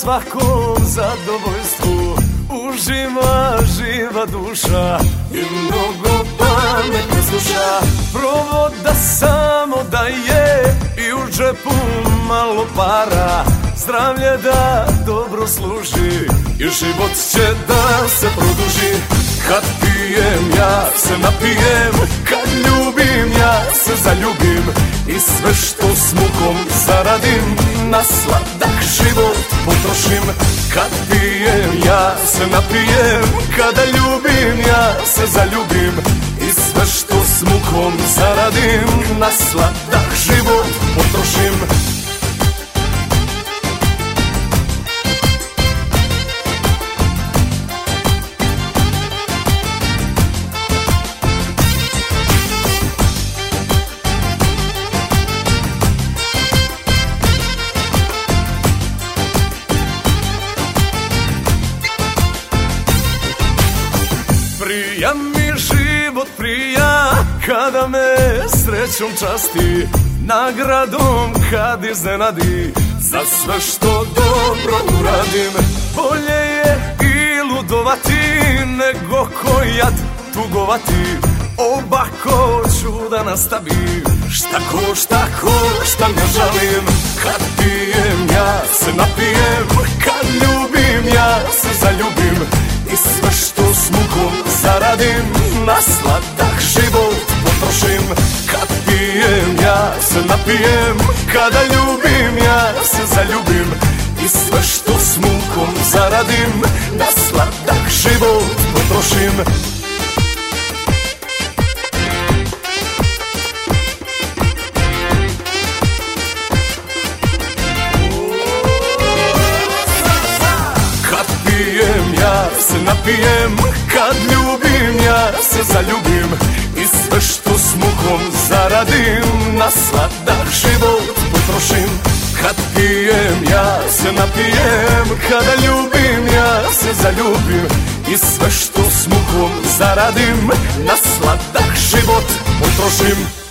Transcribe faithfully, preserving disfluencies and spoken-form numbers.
svakom zadovoljstvu uživa živa duša i mnogo pametno sluša. Provod da samo daje i u džepu malo para, zdravlje da dobro služi i život će da se produži. Kad pijem ja se napijem, kad ljubim ja se zaljubim i sve što s mukom zaradim na sladak život potrošim. Kad pijem ja se napijem, kada ljubim ja se zaljubim i sve što s mukom zaradim na sladak život potrošim. Prija mi život, prija kada me srećom časti, nagradom kad iznenadi za sve što dobro uradim. Bolje je i ludovati nego ko jad tugovati, obako ću da nastavim, šta košta, košta ne žalim. Kad pijem ja se napijem, kad ljubim ja se zaljubim i sve što s mukom zaradim na sladak život potrošim. Kad pijem ja se napijem, kada ljubim ja se zaljubim i sve što s mukom zaradim na sladak život potrošim. Ja se napijem, kad ljubim ja se zaljubim i sve što s mukom zaradim na sladak život potrošim. Kad pijem ja se napijem, kada ljubim ja se zaljubim i sve što s mukom zaradim na sladak život potrošim.